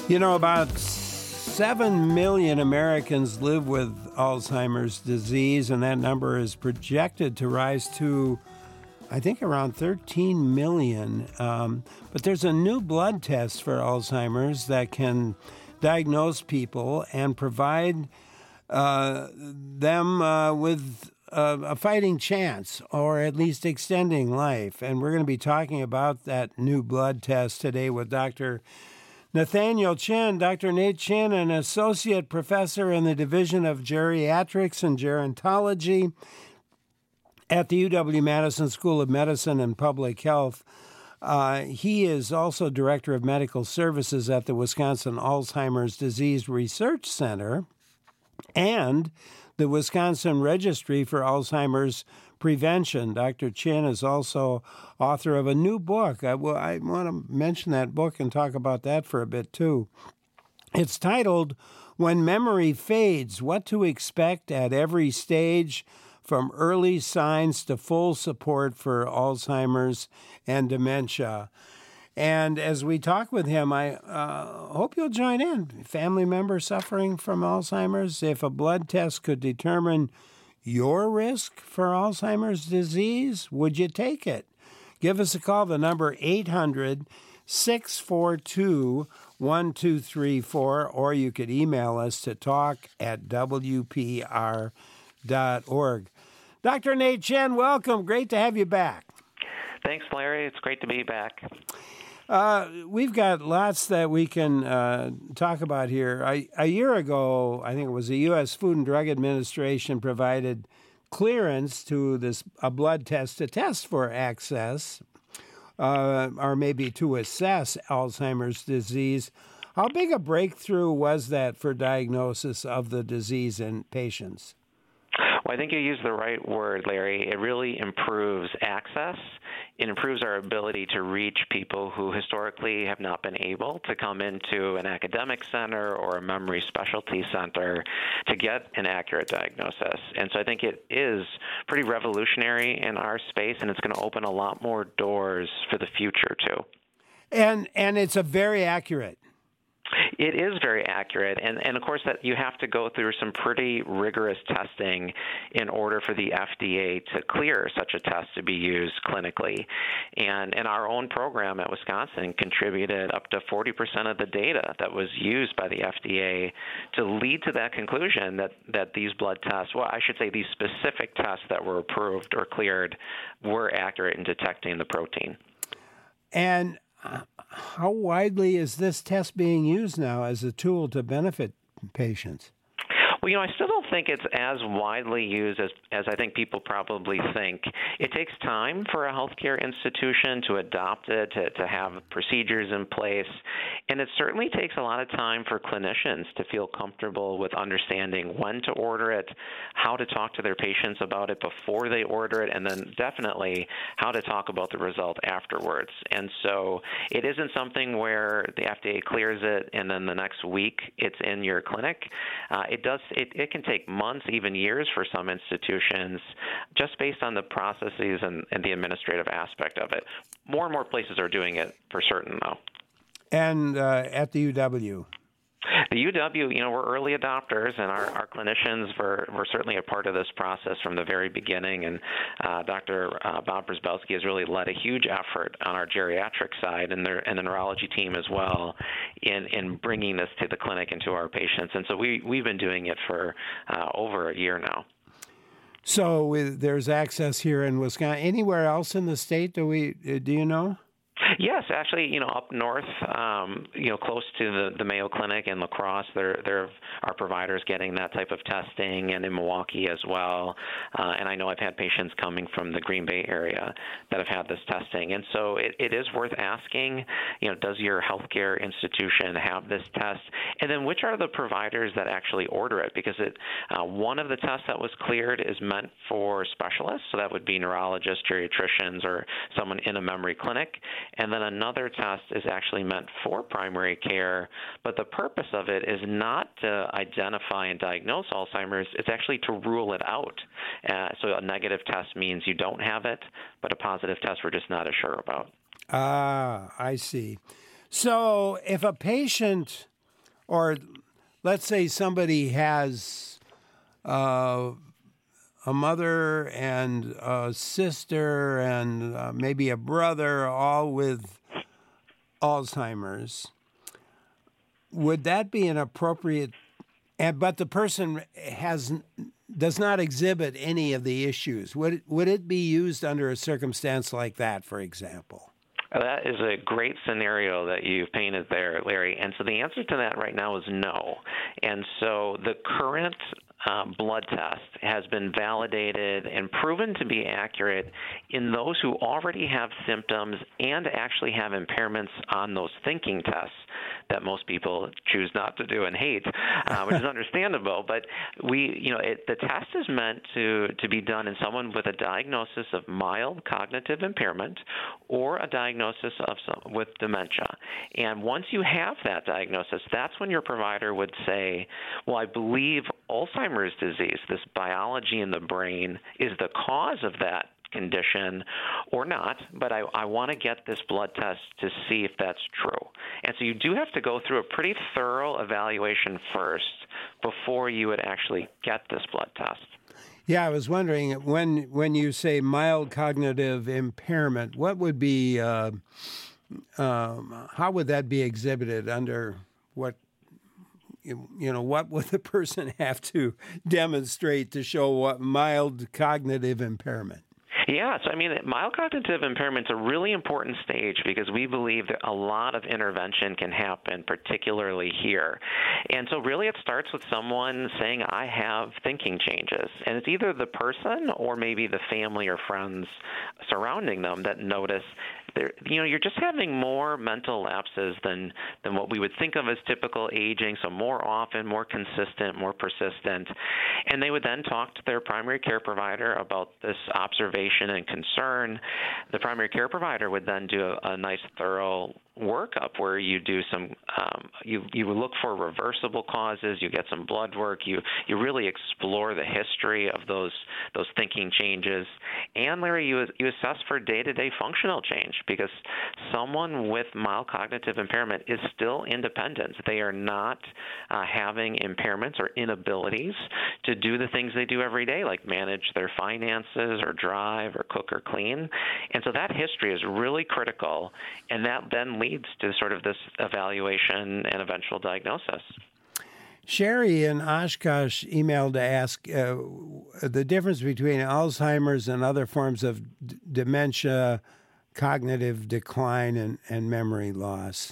About 7 million Americans live with Alzheimer's disease, and that number is projected to rise to, I think, around 13 million. But there's a new blood test for Alzheimer's that can diagnose people and provide them with a fighting chance, or at least extending life. And we're going to be talking about that new blood test today with Dr. Nathaniel Chin. Dr. Nate Chin, an associate professor in the Division of Geriatrics and Gerontology at the UW-Madison School of Medicine and Public Health. He is also director of medical services at the Wisconsin Alzheimer's Disease Research Center and the Wisconsin Registry for Alzheimer's Prevention. Dr. Chin is also author of a new book. I want to mention that book and talk about that for a bit, too. It's titled, When Memory Fades, What to Expect at Every Stage, from Early Signs to Full Support for Alzheimer's and Dementia. And as we talk with him, I hope you'll join in. Family member suffering from Alzheimer's, if a blood test could determine your risk for Alzheimer's disease, would you take it? Give us a call. The number 800-642-1234, or you could email us to talk@wpr.org. Dr. Nate Chin, welcome. Great to have you back. Thanks, Larry. It's great to be back. We've got lots that we can talk about here. A year ago, I think it was the U.S. Food and Drug Administration provided clearance to a blood test to test for access or maybe to assess Alzheimer's disease. How big a breakthrough was that for diagnosis of the disease in patients? Well, I think you used the right word, Larry. It really improves access. It improves our ability to reach people who historically have not been able to come into an academic center or a memory specialty center to get an accurate diagnosis. And so I think it is pretty revolutionary in our space, and it's going to open a lot more doors for the future, too. And it's a very accurate. It is very accurate, and of course that you have to go through some pretty rigorous testing in order for the FDA to clear such a test to be used clinically. And our own program at Wisconsin contributed up to 40% of the data that was used by the FDA to lead to that conclusion that these blood tests, well, I should say these specific tests that were approved or cleared were accurate in detecting the protein. And how widely is this test being used now as a tool to benefit patients? Well, I still don't think it's as widely used as I think people probably think. It takes time for a healthcare institution to adopt it, to have procedures in place, and it certainly takes a lot of time for clinicians to feel comfortable with understanding when to order it, how to talk to their patients about it before they order it, and then definitely how to talk about the result afterwards. And so it isn't something where the FDA clears it and then the next week it's in your clinic. It can take months, even years for some institutions, just based on the processes and the administrative aspect of it. More and more places are doing it for certain, though. And at the UW? The UW, we're early adopters, and our clinicians were certainly a part of this process from the very beginning. And Dr. Bob Brzezbelski has really led a huge effort on our geriatric side and the neurology team as well in bringing this to the clinic and to our patients. And so we've been doing it for over a year now. So there's access here in Wisconsin. Anywhere else in the state, do you know? Yes, actually, up north, close to the Mayo Clinic in La Crosse, there are providers getting that type of testing, and in Milwaukee as well. And I know I've had patients coming from the Green Bay area that have had this testing. And so it is worth asking, does your healthcare institution have this test? And then which are the providers that actually order it? Because one of the tests that was cleared is meant for specialists, so that would be neurologists, geriatricians, or someone in a memory clinic. And then another test is actually meant for primary care, but the purpose of it is not to identify and diagnose Alzheimer's. It's actually to rule it out. So a negative test means you don't have it, but a positive test we're just not as sure about. Ah, I see. So if a patient Or let's say somebody has a mother and a sister and maybe a brother, all with Alzheimer's. Would that be an appropriate? But the person does not exhibit any of the issues. Would it be used under a circumstance like that, for example? That is a great scenario that you've painted there, Larry. And so the answer to that right now is no. And so the current blood test has been validated and proven to be accurate in those who already have symptoms and actually have impairments on those thinking tests that most people choose not to do and hate, which is understandable. But the test is meant to be done in someone with a diagnosis of mild cognitive impairment or a diagnosis with dementia. And once you have that diagnosis, that's when your provider would say, well, I believe Alzheimer's disease, this biology in the brain, is the cause of that condition or not, but I want to get this blood test to see if that's true. And so you do have to go through a pretty thorough evaluation first before you would actually get this blood test. Yeah, I was wondering, when you say mild cognitive impairment, what would be, how would that be exhibited under what? What would the person have to demonstrate to show what mild cognitive impairment? Yeah, so mild cognitive impairment is a really important stage because we believe that a lot of intervention can happen, particularly here. And so really it starts with someone saying, I have thinking changes. And it's either the person or maybe the family or friends surrounding them that notice you're just having more mental lapses than what we would think of as typical aging, so more often, more consistent, more persistent. And they would then talk to their primary care provider about this observation and concern. The primary care provider would then do a nice thorough workup where you do some you would look for reversible causes, you get some blood work, you really explore the history of those thinking changes, and Larry, you assess for day-to-day functional change, because someone with mild cognitive impairment is still independent. They are not having impairments or inabilities to do the things they do every day, like manage their finances or drive or cook or clean. And so that history is really critical, and that then leads to sort of this evaluation and eventual diagnosis. Sherry in Oshkosh emailed to ask the difference between Alzheimer's and other forms of dementia, cognitive decline, and memory loss.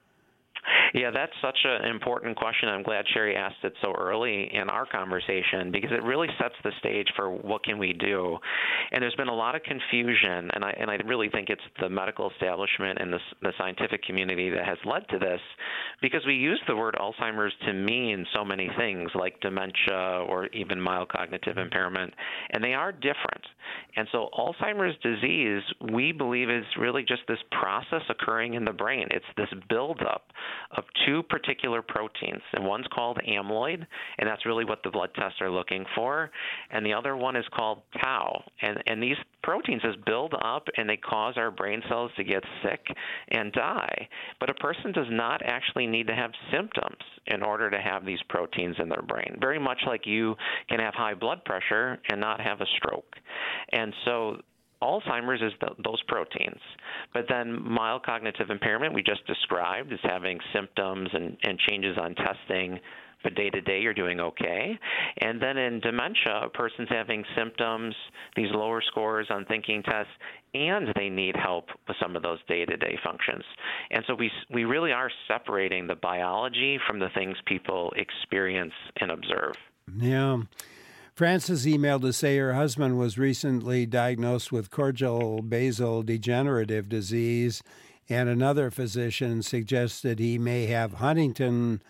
Yeah, that's such an important question. I'm glad Sherry asked it so early in our conversation, because it really sets the stage for what can we do. And there's been a lot of confusion, and I really think it's the medical establishment and the scientific community that has led to this, because we use the word Alzheimer's to mean so many things like dementia or even mild cognitive impairment, and they are different. And so Alzheimer's disease, we believe, is really just this process occurring in the brain. It's this buildup of two particular proteins, and one's called amyloid, and that's really what the blood tests are looking for, and the other one is called tau. And these proteins just build up, and they cause our brain cells to get sick and die. But a person does not actually need to have symptoms in order to have these proteins in their brain, very much like you can have high blood pressure and not have a stroke. And so Alzheimer's is those proteins. But then mild cognitive impairment, we just described, is having symptoms and changes on testing, but day-to-day you're doing okay. And then in dementia, a person's having symptoms, these lower scores on thinking tests, and they need help with some of those day-to-day functions. And so we really are separating the biology from the things people experience and observe. Yeah. Frances emailed to say her husband was recently diagnosed with cortical basal degenerative disease, and another physician suggested he may have Huntington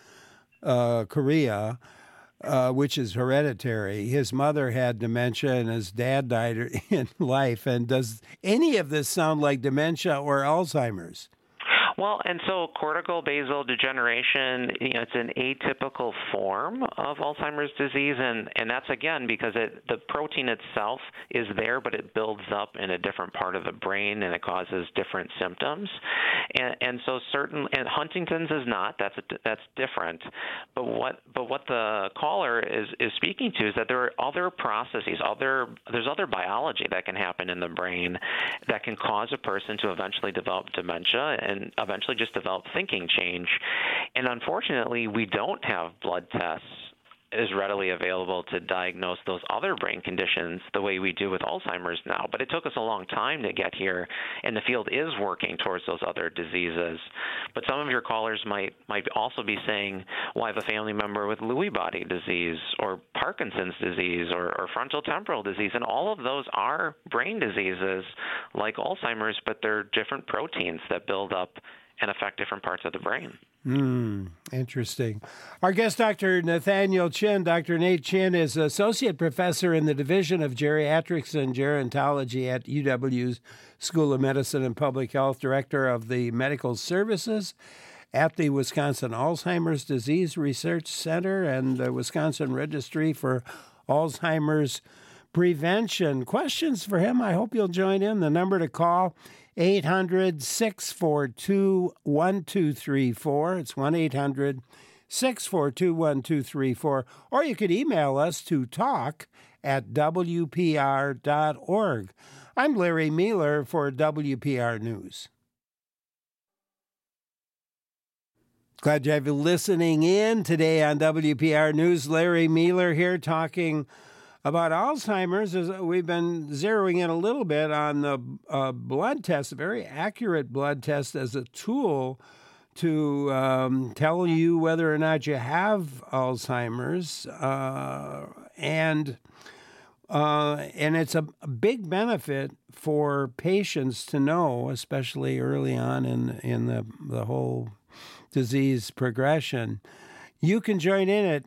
chorea, which is hereditary. His mother had dementia, and his dad died in life. And does any of this sound like dementia or Alzheimer's? Well, and so cortical basal degeneration, it's an atypical form of Alzheimer's disease, and that's again because the protein itself is there, but it builds up in a different part of the brain, and it causes different symptoms. And so and Huntington's is not. That's different. But what the caller is speaking to is that there are other processes, there's other biology that can happen in the brain that can cause a person to eventually develop dementia and eventually just develop thinking change. And unfortunately, we don't have blood tests is readily available to diagnose those other brain conditions the way we do with Alzheimer's now. But it took us a long time to get here, and the field is working towards those other diseases. But some of your callers might also be saying, well, I have a family member with Lewy body disease or Parkinson's disease or frontal temporal disease, and all of those are brain diseases like Alzheimer's, but they're different proteins that build up and affect different parts of the brain. Interesting. Our guest, Dr. Nathaniel Chin. Dr. Nate Chin is Associate Professor in the Division of Geriatrics and Gerontology at UW's School of Medicine and Public Health, Director of the Medical Services at the Wisconsin Alzheimer's Disease Research Center and the Wisconsin Registry for Alzheimer's Prevention. Questions for him? I hope you'll join in. The number to call, 800-642-1234. It's 1-800-642-1234. Or you could email us to talk@wpr.org. I'm Larry Mueller for WPR News. Glad you have you listening in today on WPR News. Larry Mueller here talking about Alzheimer's. As we've been zeroing in a little bit on the blood test, a very accurate blood test as a tool to tell you whether or not you have Alzheimer's, and it's a big benefit for patients to know, especially early on in the whole disease progression. You can join in at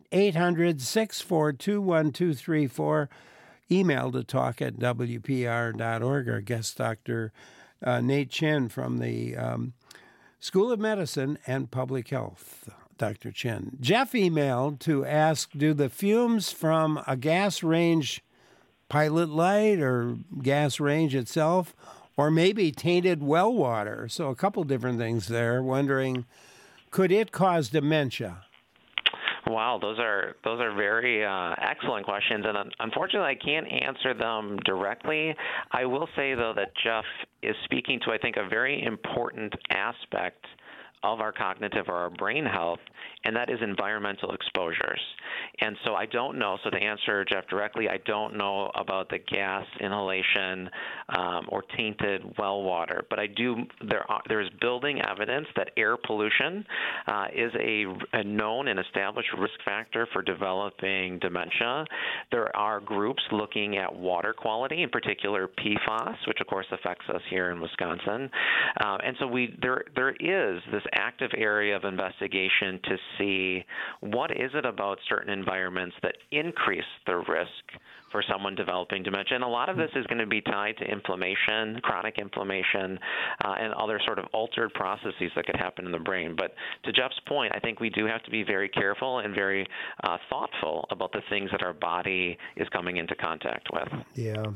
800-642-1234. Email to talk@wpr.org. Our guest, Dr. Nate Chin from the School of Medicine and Public Health. Dr. Chin. Jeff emailed to ask, do the fumes from a gas range pilot light or gas range itself, or maybe tainted well water? So a couple different things there. Wondering, could it cause dementia? Wow, those are very excellent questions, and unfortunately, I can't answer them directly. I will say, though, that Jeff is speaking to, I think, a very important aspect of our cognitive or our brain health, and that is environmental exposures. And so I don't know. So to answer Jeff directly, I don't know about the gas inhalation or tainted well water, but I do. There's building evidence that air pollution is a known and established risk factor for developing dementia. There are groups looking at water quality, in particular PFAS, which of course affects us here in Wisconsin. And so there is this active area of investigation to see what is it about certain environments that increase the risk for someone developing dementia. And a lot of this is going to be tied to inflammation, chronic inflammation, and other sort of altered processes that could happen in the brain. But to Jeff's point, I think we do have to be very careful and very thoughtful about the things that our body is coming into contact with. Yeah.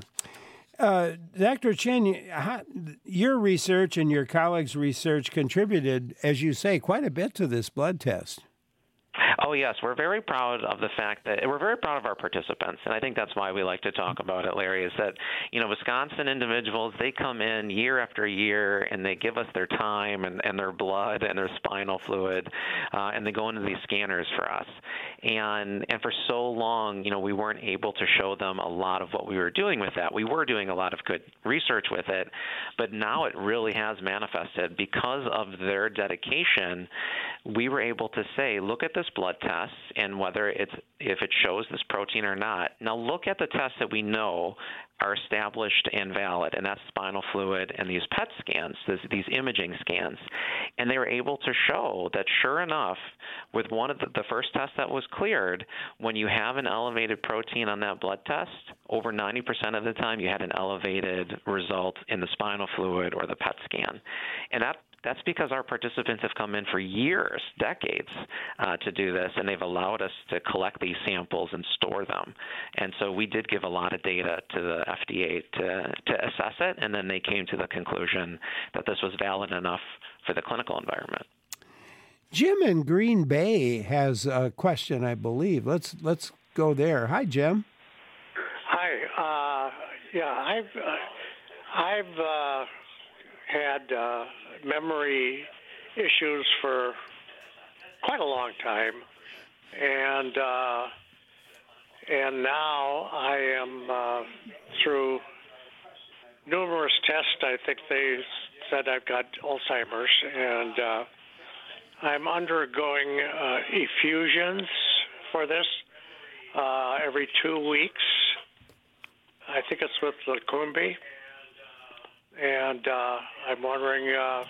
Dr. Chin, your research and your colleagues' research contributed, as you say, quite a bit to this blood test. Oh, yes. We're very proud of the fact that we're very proud of our participants. And I think that's why we like to talk about it, Larry, is that, Wisconsin individuals, they come in year after year and they give us their time and their blood and their spinal fluid, and they go into these scanners for us. And for so long, we weren't able to show them a lot of what we were doing with that. We were doing a lot of good research with it, but now it really has manifested. Because of their dedication, we were able to say, look at this blood test and if it shows this protein or not. Now look at the tests that we know are established and valid, and that's spinal fluid and these PET scans, these imaging scans. And they were able to show that, sure enough, with one of the first test that was cleared, when you have an elevated protein on that blood test, over 90% of the time you had an elevated result in the spinal fluid or the PET scan. And that's because our participants have come in for years, decades, to do this, and they've allowed us to collect these samples and store them. And so we did give a lot of data to the FDA to assess it, and then they came to the conclusion that this was valid enough for the clinical environment. Jim in Green Bay has a question, I believe. Let's go there. Hi, Jim. Hi. I've had memory issues for quite a long time, and now I am through numerous tests. I think they said I've got Alzheimer's, and I'm undergoing effusions for this every 2 weeks. I think it's with Leqembi. And I'm wondering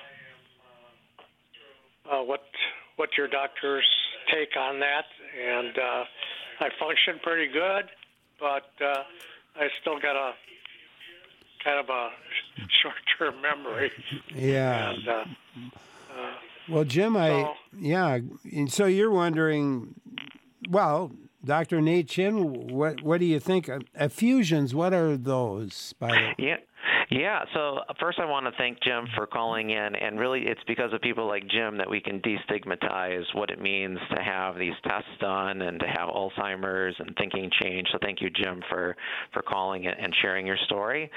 what your doctor's take on that. And I function pretty good, but I still got a kind of a short-term memory. Yeah. And, well, Jim, So you're wondering, well, Dr. Nate Chin, what do you think? Effusions, what are those? Yeah, so first I want to thank Jim for calling in, and really it's because of people like Jim that we can destigmatize what it means to have these tests done and to have Alzheimer's and thinking change. So thank you, Jim, for calling and sharing your story.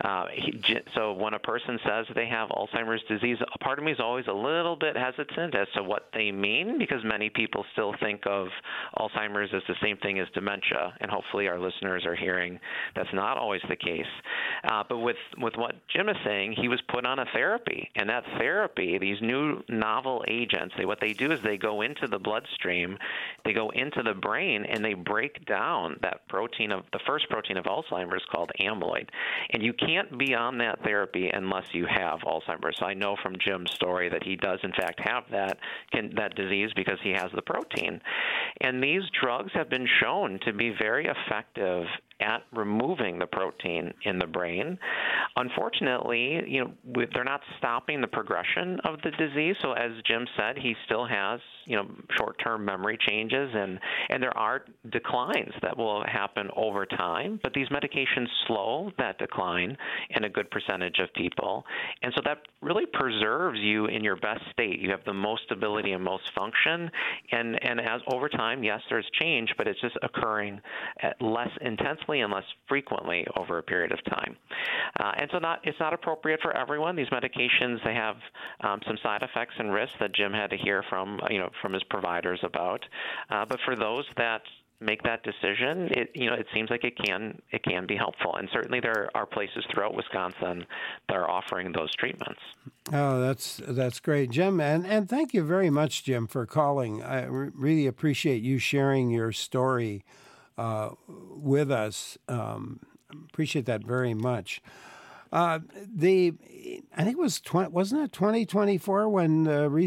So when a person says they have Alzheimer's disease, a part of me is always a little bit hesitant as to what they mean, because many people still think of Alzheimer's as the same thing as dementia, and hopefully our listeners are hearing that's not always the case. But with what Jim is saying, he was put on a therapy, and that therapy, these new novel agents, what they do is they go into the bloodstream, they go into the brain, and they break down that protein the first protein of Alzheimer's called amyloid. And you can't be on that therapy unless you have Alzheimer's. So I know from Jim's story that he does in fact have that disease because he has the protein. And these drugs have been shown to be very effective at removing the protein in the brain. Unfortunately, they're not stopping the progression of the disease. So as Jim said, he still has, short-term memory changes, and there are declines that will happen over time. But these medications slow that decline in a good percentage of people. And so that really preserves you in your best state. You have the most stability and most function. And as over time, yes, there's change, but it's just occurring less intensely and less frequently over a period of time. And so it's not appropriate for everyone. These medications, they have some side effects and risks that Jim had to hear from his providers about. But for those that make that decision, it seems like it can be helpful. And certainly there are places throughout Wisconsin that are offering those treatments. Oh, that's great, Jim. And thank you very much, Jim, for calling. I really appreciate you sharing your story with us. Appreciate that very much. I think it was wasn't it 2024 when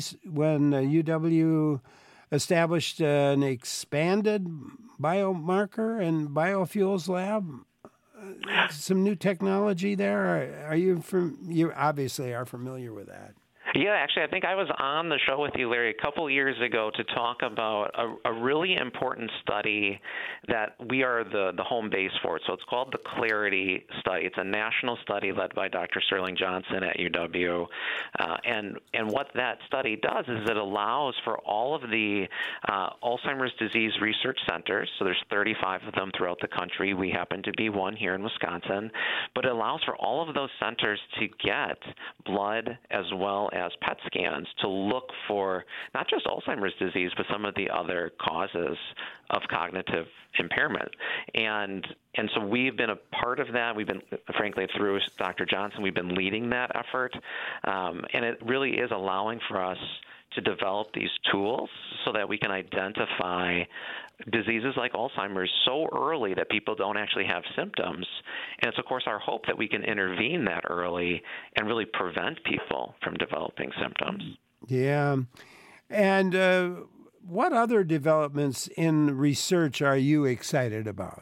UW established an expanded biomarker and biofuels lab? Some new technology there. You obviously are familiar with that. Yeah, actually, I think I was on the show with you, Larry, a couple years ago to talk about a really important study that we are the home base for. So it's called the Clarity Study. It's a national study led by Dr. Sterling Johnson at UW. And what that study does is it allows for all of the Alzheimer's disease research centers, so there's 35 of them throughout the country. We happen to be one here in Wisconsin. But it allows for all of those centers to get blood as well as PET scans to look for not just Alzheimer's disease, but some of the other causes of cognitive impairment. And so we've been a part of that. We've been, frankly, through Dr. Johnson, we've been leading that effort. And it really is allowing for us to develop these tools so that we can identify diseases like Alzheimer's so early that people don't actually have symptoms. And it's, of course, our hope that we can intervene that early and really prevent people from developing symptoms. Yeah. And what other developments in research are you excited about?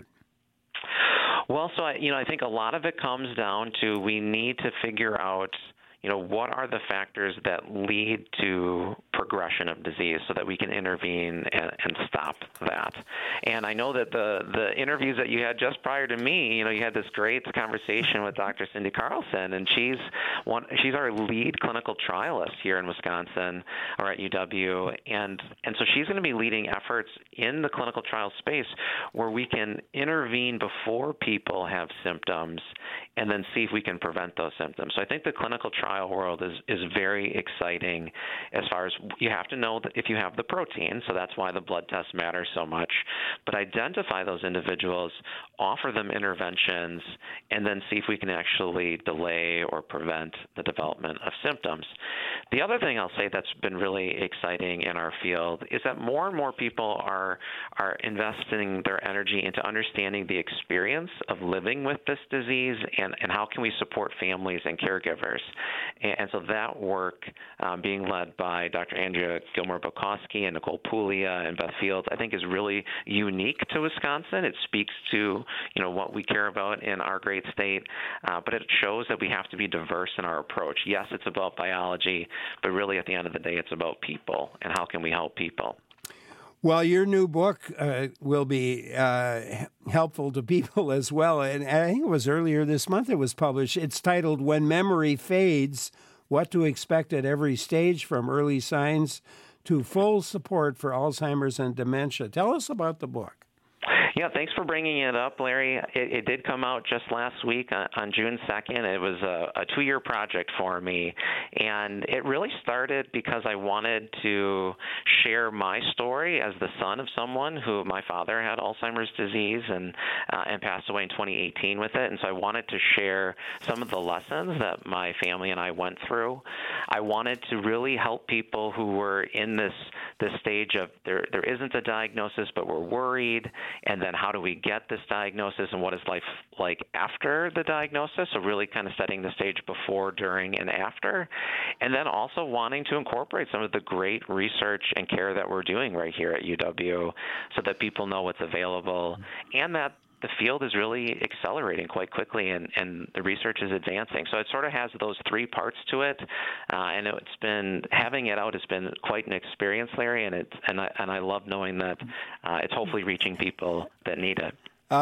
Well, so I think a lot of it comes down to we need to figure out what are the factors that lead to progression of disease so that we can intervene and stop that. And I know that the interviews that you had just prior to me, you had this great conversation with Dr. Cindy Carlson, and she's our lead clinical trialist here in Wisconsin or at UW. And so she's going to be leading efforts in the clinical trial space where we can intervene before people have symptoms and then see if we can prevent those symptoms. So I think the clinical trial world is very exciting as far as you have to know that if you have the protein, so that's why the blood test matters so much, but identify those individuals, offer them interventions, and then see if we can actually delay or prevent the development of symptoms. The other thing I'll say that's been really exciting in our field is that more and more people are investing their energy into understanding the experience of living with this disease and how can we support families and caregivers. And so that work being led by Dr. Andrea Gilmore-Bukowski and Nicole Puglia and Beth Fields, I think is really unique to Wisconsin. It speaks to, what we care about in our great state, but it shows that we have to be diverse in our approach. Yes, it's about biology, but really at the end of the day, it's about people and how can we help people. Well, your new book will be helpful to people as well. And I think it was earlier this month it was published. It's titled When Memory Fades, What to Expect at Every Stage from Early Signs to Full Support for Alzheimer's and Dementia. Tell us about the book. Yeah, thanks for bringing it up, Larry. It did come out just last week on June 2nd. It was a 2-year project for me, and it really started because I wanted to share my story as the son of someone who my father had Alzheimer's disease and passed away in 2018 with it, and so I wanted to share some of the lessons that my family and I went through. I wanted to really help people who were in this stage of there isn't a diagnosis, but we're worried, and then how do we get this diagnosis and what is life like after the diagnosis? So really kind of setting the stage before, during, and after. And then also wanting to incorporate some of the great research and care that we're doing right here at UW so that people know what's available and that the field is really accelerating quite quickly and the research is advancing. So it sort of has those 3 parts to it, and it's been having it out has been quite an experience, Larry, and I love knowing that it's hopefully reaching people that need it.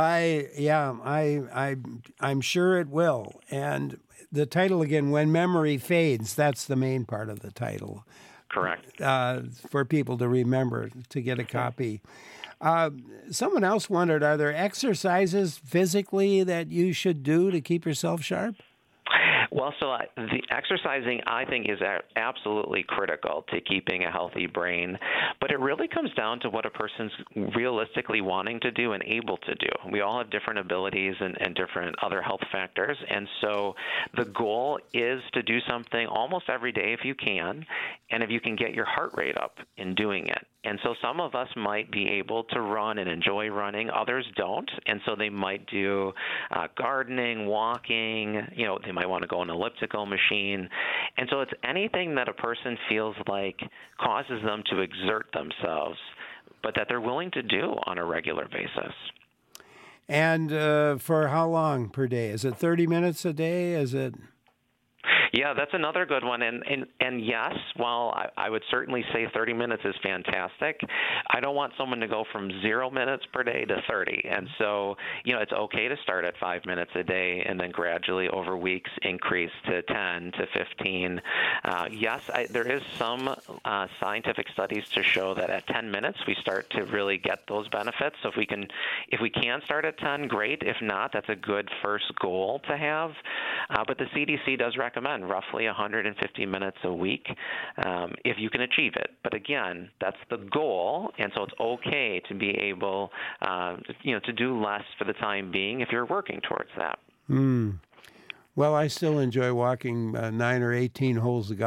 I'm sure it will. And the title again, When Memory Fades, that's the main part of the title. Correct. For people to remember, to get a copy. Someone else wondered, are there exercises physically that you should do to keep yourself sharp? Well, so the exercising, I think, is absolutely critical to keeping a healthy brain, but it really comes down to what a person's realistically wanting to do and able to do. We all have different abilities and different other health factors, and so the goal is to do something almost every day if you can, and if you can get your heart rate up in doing it. And so some of us might be able to run and enjoy running, others don't, and so they might do gardening, walking, they might want to go on an elliptical machine. And so it's anything that a person feels like causes them to exert themselves, but that they're willing to do on a regular basis. And for how long per day? Is it 30 minutes a day? Is it... Yeah, that's another good one. And yes, while I would certainly say 30 minutes is fantastic, I don't want someone to go from 0 minutes per day to 30. And so, it's okay to start at 5 minutes a day and then gradually over weeks increase to 10 to 15. Yes, there is some scientific studies to show that at 10 minutes we start to really get those benefits. So if we can start at 10, great. If not, that's a good first goal to have. But the CDC does recommend roughly 150 minutes a week if you can achieve it. But again, that's the goal, and so it's okay to be able to do less for the time being if you're working towards that. Well, I still enjoy walking 9 or 18 holes of golf.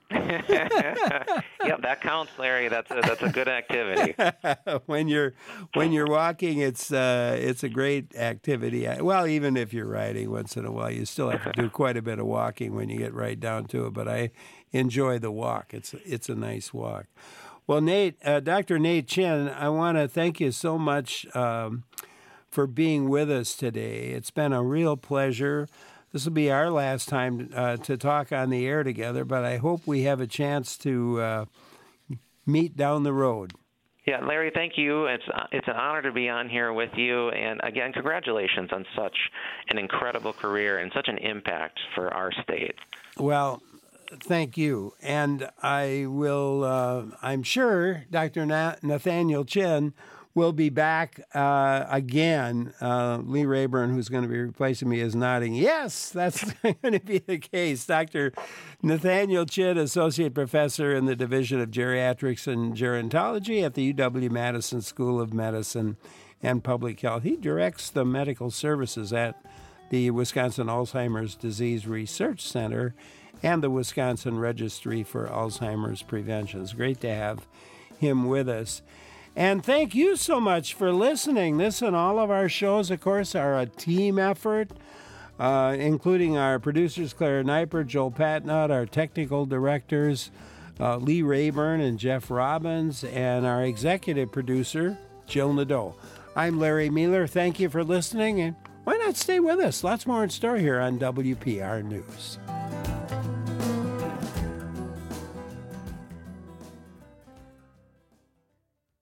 Yeah, that counts, Larry. That's a good activity. when you're walking, it's a great activity. Well, even if you're riding, once in a while, you still have to do quite a bit of walking when you get right down to it. But I enjoy the walk. It's a nice walk. Well, Nate, Dr. Nate Chin, I want to thank you so much for being with us today. It's been a real pleasure. This will be our last time to talk on the air together, but I hope we have a chance to meet down the road. Yeah, Larry, thank you. It's an honor to be on here with you. And again, congratulations on such an incredible career and such an impact for our state. Well, thank you. And I will, I'm sure Dr. Nathaniel Chin will be back again. Lee Rayburn, who's going to be replacing me, is nodding. Yes, that's going to be the case. Dr. Nathaniel Chin, Associate Professor in the Division of Geriatrics and Gerontology at the UW-Madison School of Medicine and Public Health. He directs the medical services at the Wisconsin Alzheimer's Disease Research Center and the Wisconsin Registry for Alzheimer's Prevention. It's great to have him with us. And thank you so much for listening. This and all of our shows, of course, are a team effort, including our producers, Claire Neipert, Joel Patnott, our technical directors, Lee Rayburn and Jeff Robbins, and our executive producer, Jill Nadeau. I'm Larry Mueller. Thank you for listening, and why not stay with us? Lots more in store here on WPR News.